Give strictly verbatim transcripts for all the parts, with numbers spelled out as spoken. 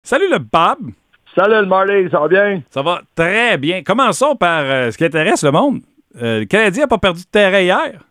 Salut le Bob! Salut le Marty, ça va bien? Ça va très bien. Commençons par euh, ce qui intéresse le monde. Euh, le Canadien n'a pas perdu de terrain hier.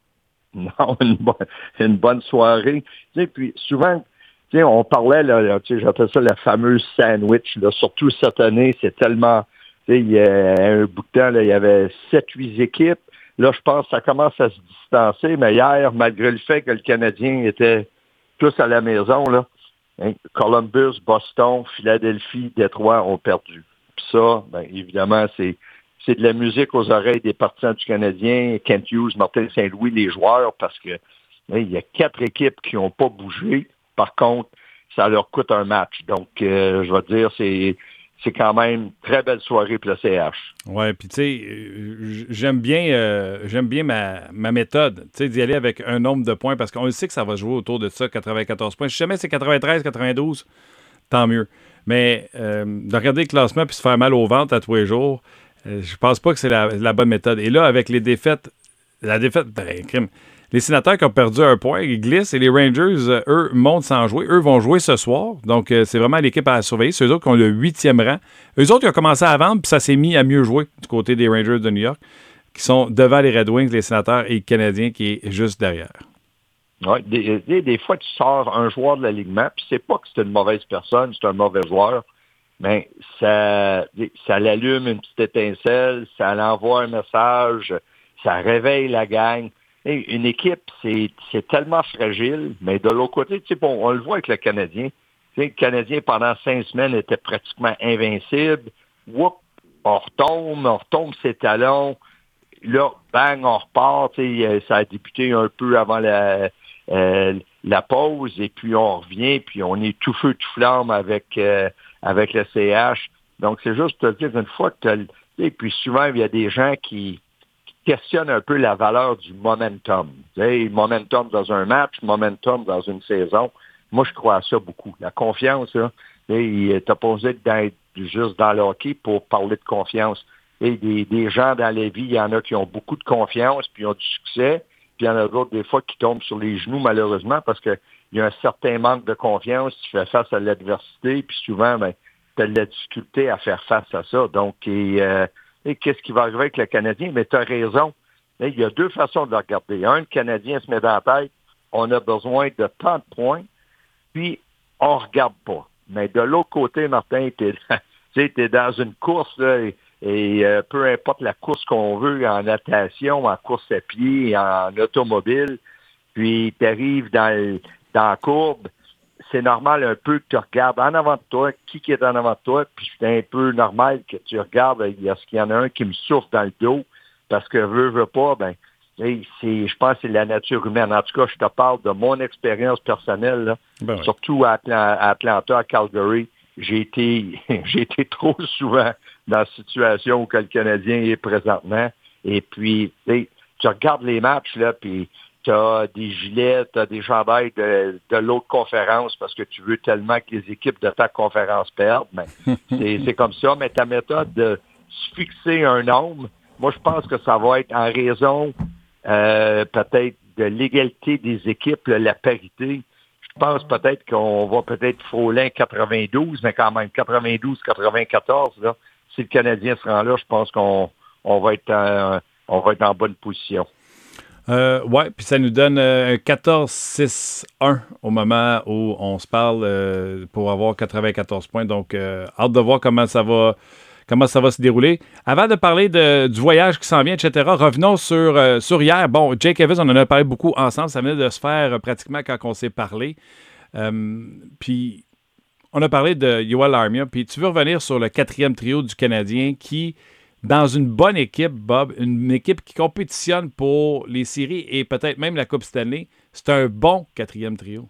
Non, une, bo- une bonne soirée. Tu sais, puis souvent, tu sais, on parlait, là, là, tu sais, j'appelle ça le fameux sandwich, là, surtout cette année, c'est tellement, tu sais, il y a un bout de temps, là, il y avait sept, huit équipes. Là, je pense que ça commence à se distancer, mais hier, malgré le fait que le Canadien était tous à la maison, là, hein, Columbus, Boston, Philadelphie, Détroit ont perdu. Puis ça, ben, évidemment, c'est c'est de la musique aux oreilles des partisans du Canadien, Kent Hughes, Martin Saint-Louis, les joueurs, parce que hein, il y a quatre équipes qui n'ont pas bougé. Par contre, ça leur coûte un match. Donc, euh, je vais dire, c'est c'est quand même une très belle soirée pour le C H. Ouais, puis tu sais, euh, j'aime bien, euh, j'aime bien ma, ma méthode, tu sais, d'y aller avec un nombre de points parce qu'on le sait que ça va jouer autour de ça, quatre-vingt-quatorze points. Si jamais c'est quatre-vingt-treize, quatre-vingt-douze, tant mieux. Mais euh, de regarder le classement puis se faire mal au ventre à tous les jours, euh, je pense pas que c'est la, la bonne méthode. Et là, avec les défaites, la défaite, ben, crime. Les Sénateurs qui ont perdu un point, ils glissent et les Rangers, euh, eux, montent sans jouer. Eux vont jouer ce soir. Donc, euh, c'est vraiment l'équipe à surveiller. C'est eux autres qui ont le huitième rang. Eux autres, ils ont commencé à vendre, puis ça s'est mis à mieux jouer du côté des Rangers de New York, qui sont devant les Red Wings, les Sénateurs et les Canadiens, qui est juste derrière. Ouais, des, des, des fois, tu sors un joueur de l'alignement, puis c'est pas que c'est une mauvaise personne, c'est un mauvais joueur, mais ça, ça l'allume une petite étincelle, ça l'envoie un message, ça réveille la gang. Et une équipe, c'est, c'est tellement fragile, mais de l'autre côté, tu sais, bon, on le voit avec le Canadien. Tu sais, le Canadien, pendant cinq semaines, était pratiquement invincible. Whoop, on retombe, on retombe ses talons. Là, bang, on repart. Tu sais, ça a débuté un peu avant la, euh, la pause, et puis on revient, puis on est tout feu, tout flamme avec, euh, avec le C H. Donc, c'est juste te dire une fois que tu as... Et puis souvent, il y a des gens qui questionne un peu la valeur du momentum. Tu sais, momentum dans un match, momentum dans une saison. Moi, je crois à ça beaucoup. La confiance, là, tu n'as pas besoin d'être juste dans le hockey pour parler de confiance. Et des, des gens dans la vie, il y en a qui ont beaucoup de confiance, puis ont du succès, puis il y en a d'autres, des fois, qui tombent sur les genoux, malheureusement, parce qu'il y a un certain manque de confiance, tu fais face à l'adversité, puis souvent, ben, tu as de la difficulté à faire face à ça. Donc, et, euh, et qu'est-ce qui va arriver avec le Canadien? Mais tu as raison. Il y a deux façons de le regarder. Un, le Canadien se met dans la tête, on a besoin de tant de points, puis on ne regarde pas. Mais de l'autre côté, Martin, tu es dans une course, là, et, et euh, peu importe la course qu'on veut, en natation, en course à pied, en automobile, puis tu arrives dans, dans la courbe, c'est normal un peu que tu regardes en avant de toi, qui, qui est en avant de toi, puis c'est un peu normal que tu regardes, il y a ce qu'il y en a un qui me souffle dans le dos, parce que veut, veut pas, ben, c'est, je pense que c'est la nature humaine. En tout cas, je te parle de mon expérience personnelle, là. Ben oui. Surtout à, Atla- à Atlanta, à Calgary. J'ai été, j'ai été trop souvent dans la situation où que le Canadien est présentement. Et puis, tu tu regardes les matchs, là, puis tu as des gilets, tu as des chandails de, de l'autre conférence parce que tu veux tellement que les équipes de ta conférence perdent. Mais c'est, c'est comme ça. Mais ta méthode de se fixer un nombre, moi, je pense que ça va être en raison euh, peut-être de l'égalité des équipes, là, la parité. Je pense peut-être qu'on va peut-être frôler quatre-vingt-douze, mais quand même quatre-vingt-douze quatre-vingt-quatorze, là, si le Canadien se rend là, je pense qu'on on va être en, on va être en bonne position. Euh, oui, puis ça nous donne euh, un quatorze six un au moment où on se parle euh, pour avoir quatre-vingt-quatorze points. Donc, euh, hâte de voir comment ça va, comment ça va se dérouler. Avant de parler de, du voyage qui s'en vient, et cetera, revenons sur, euh, sur hier. Bon, Jake Evans, on en a parlé beaucoup ensemble. Ça venait de se faire euh, pratiquement quand on s'est parlé. Euh, puis, on a parlé de Yoel Armia. Puis, tu veux revenir sur le quatrième trio du Canadien qui... dans une bonne équipe, Bob, une équipe qui compétitionne pour les séries et peut-être même la Coupe Stanley, c'est un bon quatrième trio.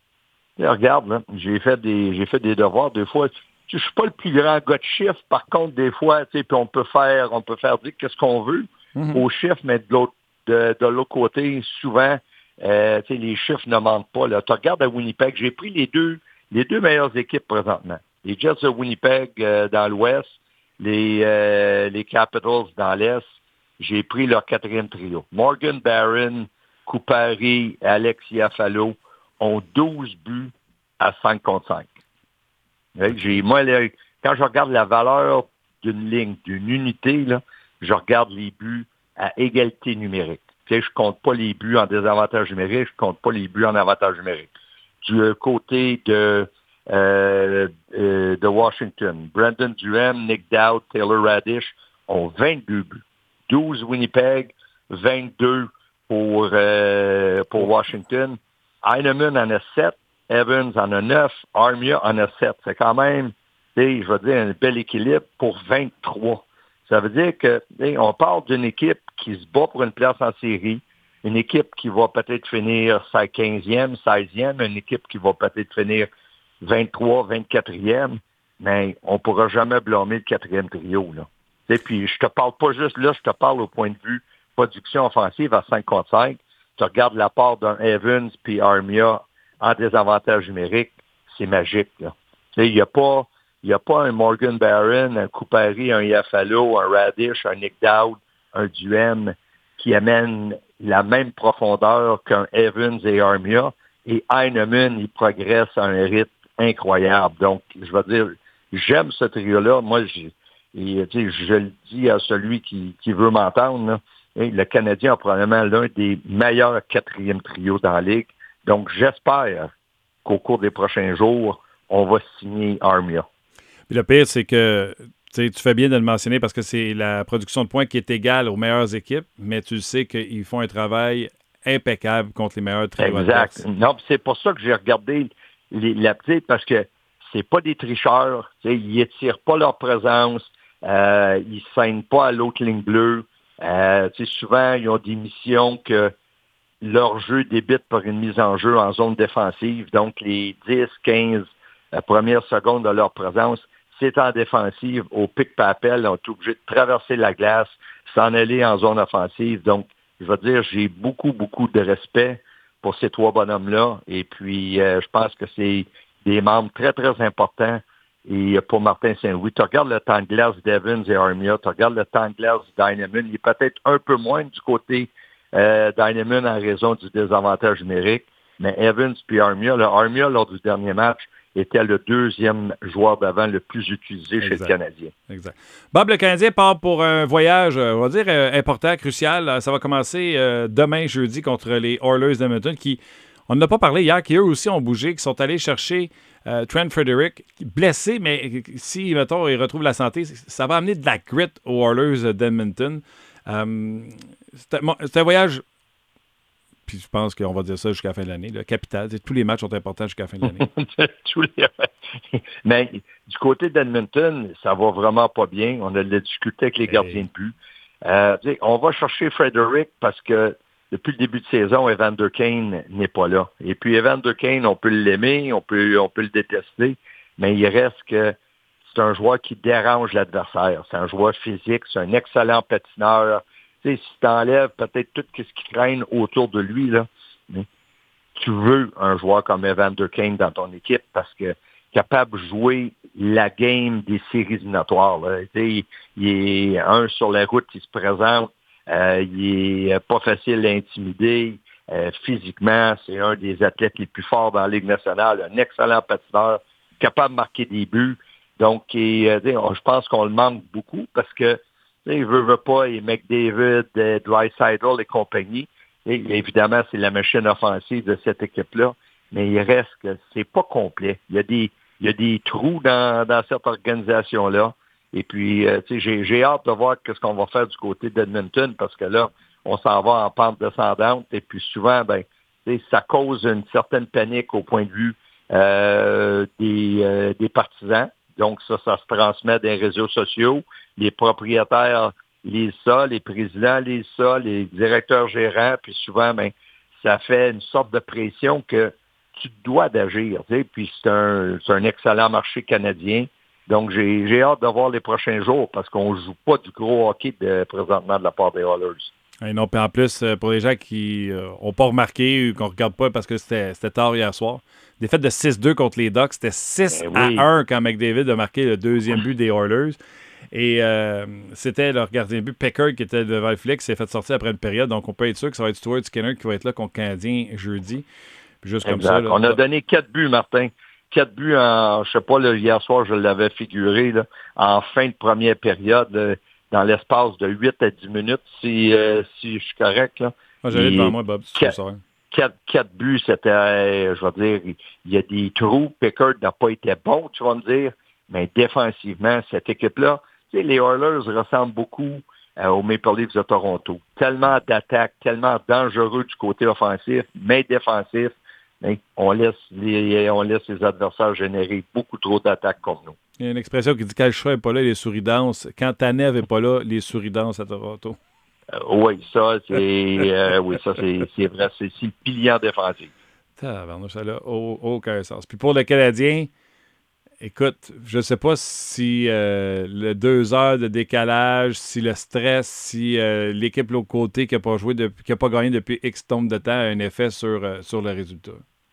Et regarde, là, j'ai fait des j'ai fait des devoirs. Des fois, je suis pas le plus grand gars de chiffres. Par contre, des fois, tu sais, puis on peut faire, on peut faire dire qu'est-ce qu'on veut Mm-hmm. aux chiffres, mais de l'autre de, de l'autre côté, souvent, euh, tu sais, les chiffres ne mentent pas. Là, tu regardes à Winnipeg, j'ai pris les deux les deux meilleures équipes présentement. Les Jets de Winnipeg euh, dans l'Ouest, les euh, les Capitals dans l'Est. J'ai pris leur quatrième trio. Morgan Barron, Kupari, Alex Iafallo ont douze buts à cinq contre cinq. J'ai, moi, là, quand je regarde la valeur d'une ligne, d'une unité, là, je regarde les buts à égalité numérique. Tu sais, je compte pas les buts en désavantage numérique, je compte pas les buts en avantage numérique. Du côté de, euh, euh, de Washington, Brandon Duhem, Nick Dowd, Taylor Radish ont vingt-deux buts. douze Winnipeg, vingt-deux pour, euh, pour Washington. Heinemann en a sept, Evans en a neuf, Armia en a sept. C'est quand même, je veux dire, un bel équilibre pour vingt-trois. Ça veut dire que on parle d'une équipe qui se bat pour une place en série, une équipe qui va peut-être finir sa quinzième, seizième, une équipe qui va peut-être finir vingt-trois, vingt-quatrième, mais on ne pourra jamais blâmer le quatrième trio. Là. Et puis, je te parle pas juste là, je te parle au point de vue production offensive à cinq contre cinq. Tu regardes la part d'un Evans puis Armia en désavantage numérique, c'est magique. Il n'y a pas... Il n'y a pas un Morgan Barron, un Coupari, un Iafallo, un Radish, un Nick Dowd, un Duhem qui amène la même profondeur qu'un Evans et Armia. Et Heinemann, il progresse à un rythme incroyable. Donc, je veux dire, j'aime ce trio-là. Moi, je, et, je le dis à celui qui, qui veut m'entendre, là, le Canadien a probablement l'un des meilleurs quatrièmes trios dans la Ligue. Donc, j'espère qu'au cours des prochains jours, on va signer Armia. Puis le pire, c'est que tu fais bien de le mentionner parce que c'est la production de points qui est égale aux meilleures équipes, mais tu sais qu'ils font un travail impeccable contre les meilleurs trios. Exact. Non, c'est pour ça que j'ai regardé les, la petite, parce que c'est pas des tricheurs. Ils étirent pas leur présence. Euh, ils ne saignent pas à l'autre ligne bleue. Euh, souvent, ils ont des missions que leur jeu débite par une mise en jeu en zone défensive. Donc, les dix, quinze euh, premières secondes de leur présence, c'est en défensive, au pic-papel, on est obligé de traverser la glace, s'en aller en zone offensive. Donc, je veux dire, j'ai beaucoup, beaucoup de respect pour ces trois bonhommes-là. Et puis, euh, je pense que c'est des membres très, très importants. Et pour Martin Saint-Louis, tu regardes le temps de glace d'Evans et Armia, tu regardes le temps de glace d'Heinemann, il est peut-être un peu moins du côté euh, d'Heinemann en raison du désavantage numérique, mais Evans puis Armia, le Armia, lors du dernier match, était le deuxième joueur d'avant le plus utilisé exact. Chez le Canadien. Exact. Bob, le Canadien part pour un voyage, on va dire, euh, important, crucial. Ça va commencer euh, demain, jeudi, contre les Oilers d'Edmonton, qui, on n'a pas parlé hier, qui eux aussi ont bougé, qui sont allés chercher euh, Trent Frederic, blessé, mais si, mettons, il retrouve la santé, ça va amener de la grit aux Oilers d'Edmonton. Euh, c'est, un, c'est un voyage... Puis je pense qu'on va dire ça jusqu'à la fin de l'année. Là. Capital. Tous les matchs sont importants jusqu'à la fin de l'année. Tous les... Mais du côté d'Edmonton, ça va vraiment pas bien. On a discuté avec les hey. gardiens de but. Euh, on va chercher Frederic parce que depuis le début de saison, Evander Kane n'est pas là. Et puis Evander Kane, on peut l'aimer, on peut, on peut le détester, mais il reste que c'est un joueur qui dérange l'adversaire. C'est un joueur physique, c'est un excellent patineur. Tu sais, si tu enlèves peut-être tout ce qui traîne autour de lui, là, tu veux un joueur comme Evander Kane dans ton équipe parce que capable de jouer la game des séries éliminatoires. Là. Tu sais, il est un sur la route, il se présente, euh, il est pas facile à intimider. Euh, physiquement, c'est un des athlètes les plus forts dans la Ligue nationale, un excellent patineur, capable de marquer des buts. Donc, et, euh, je pense qu'on le manque beaucoup parce que il veut, veut pas, et McDavid, Draisaitl et compagnie. Et, évidemment, c'est la machine offensive de cette équipe-là, mais il reste que c'est pas complet. Il y a des, il y a des trous dans, dans cette organisation-là. Et puis, euh, j'ai, j'ai hâte de voir ce qu'on va faire du côté d'Edmonton parce que là, on s'en va en pente descendante. Et puis souvent, ben, ça cause une certaine panique au point de vue euh, des, euh, des partisans. Donc, ça, ça se transmet des réseaux sociaux. Les propriétaires lisent ça, les présidents lisent ça, les directeurs gérants, puis souvent, ben, ça fait une sorte de pression que tu dois d'agir. Tu sais, puis c'est un, c'est un excellent marché canadien. Donc, j'ai, j'ai hâte de voir les prochains jours parce qu'on ne joue pas du gros hockey de, présentement de la part des Oilers. Et non, puis en plus, pour les gens qui n'ont euh, pas remarqué ou qu'on ne regarde pas parce que c'était, c'était tard hier soir, défaite de six deux contre les Ducks, c'était six ben à un oui. quand McDavid a marqué le deuxième but des Oilers. Et euh, c'était leur gardien de but, Pecker, qui était devant le filet, qui s'est fait sortir après une période. Donc, on peut être sûr que ça va être Stuart Skinner qui va être là contre le Canadien jeudi. Puis juste exact. comme ça. Là, on a donné quatre buts, Martin. quatre buts en, je sais pas, là, hier soir, je l'avais figuré, là, en fin de première période, là, dans l'espace de huit à dix minutes, si, euh, si je suis correct. Là. Moi, j'allais devant moi, Bob, si tu veux ça. Quatre, quatre buts, c'était, euh, je vais dire, il y a des trous. Pickard n'a pas été bon, tu vas me dire, mais défensivement, cette équipe-là, tu sais, les Oilers ressemblent beaucoup euh, aux Maple Leafs de Toronto. Tellement d'attaques, tellement dangereux du côté offensif, mais défensif. Mais on laisse les, on laisse les adversaires générer beaucoup trop d'attaques comme nous. Il y a une expression qui dit quand le chat n'est pas là, les souris dansent. Quand ta neve n'est pas là, les souris dansent à Toronto. Euh, oui, ça, c'est euh, oui, ça, c'est, c'est vrai. C'est, c'est le pilier en défensif. Tabarnouche, ça n'a aucun sens. Puis pour le Canadien, écoute, je ne sais pas si euh, le deux heures de décalage, si le stress, si euh, l'équipe de l'autre côté qui n'a pas joué, depuis, qui n'a pas gagné depuis X nombre de temps a un effet sur, euh, sur le résultat.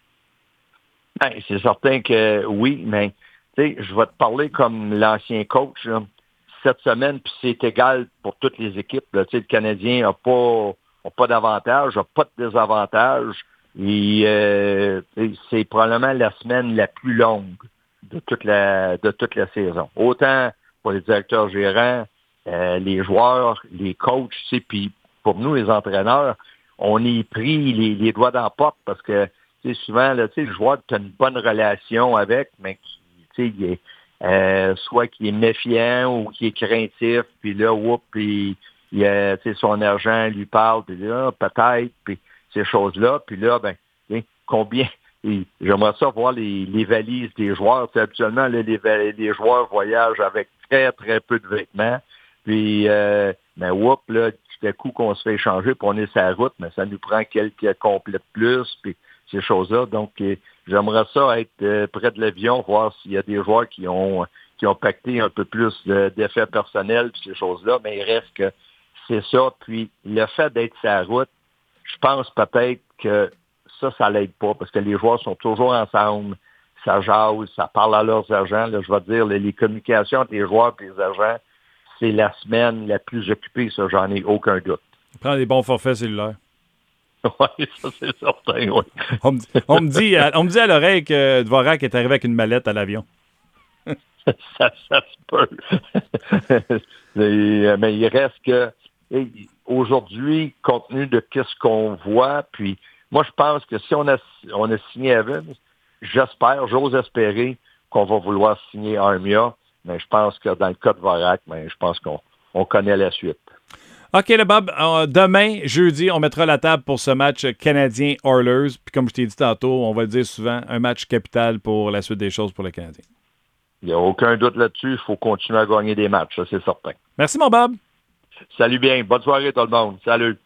Ben, c'est certain que oui, mais je vais te parler comme l'ancien coach là, cette semaine, puis c'est égal pour toutes les équipes. Là, le Canadien n'a pas, a pas d'avantage, n'a pas de désavantage. Et euh, c'est probablement la semaine la plus longue de toute la de toute la saison. Autant pour les directeurs gérants, euh, les joueurs, les coachs, puis pour nous, les entraîneurs, on est pris les, les doigts dans la porte parce que souvent, là, le joueur, tu as une bonne relation avec, mais qui, il est, euh, soit qui est méfiant ou qui est craintif, puis là, whoop, puis il, euh, son argent lui parle, puis là, peut-être, puis ces choses-là, puis là, ben, combien, et j'aimerais ça voir les, les valises des joueurs. T'sais, habituellement, là, les, les joueurs voyagent avec très, très peu de vêtements, puis, euh, ben, whoop, là, tout à coup qu'on se fait échanger, puis on est sur la route, mais ça nous prend quelques complètes plus, puis ces choses-là. Donc, euh, j'aimerais ça être euh, près de l'avion, voir s'il y a des joueurs qui ont qui ont pacté un peu plus de, d'effets personnels, puis ces choses-là, mais il reste que c'est ça. Puis, le fait d'être sur la route, je pense peut-être que ça, ça l'aide pas, parce que les joueurs sont toujours ensemble, ça jase, ça parle à leurs agents. Là, je vais dire, les, les communications entre les joueurs et les agents, c'est la semaine la plus occupée, ça, j'en ai aucun doute. Prends des bons forfaits cellulaires. Oui, ça c'est certain, oui. on, me, on, me dit, on me dit à l'oreille que Dvorak est arrivé avec une mallette à l'avion. ça, ça se peut. mais, mais il reste que aujourd'hui, compte tenu de ce qu'on voit, puis moi je pense que si on a, on a signé Evans, j'espère, j'ose espérer qu'on va vouloir signer Armia, mais je pense que dans le cas de Dvorak, mais je pense qu'on on connaît la suite. OK, le Bob, euh, demain, jeudi, on mettra la table pour ce match Canadien-Oilers. Puis comme je t'ai dit tantôt, on va le dire souvent, un match capital pour la suite des choses pour le Canadien. Il n'y a aucun doute là-dessus. Il faut continuer à gagner des matchs, ça c'est certain. Merci, mon Bob. Salut bien. Bonne soirée tout le monde. Salut.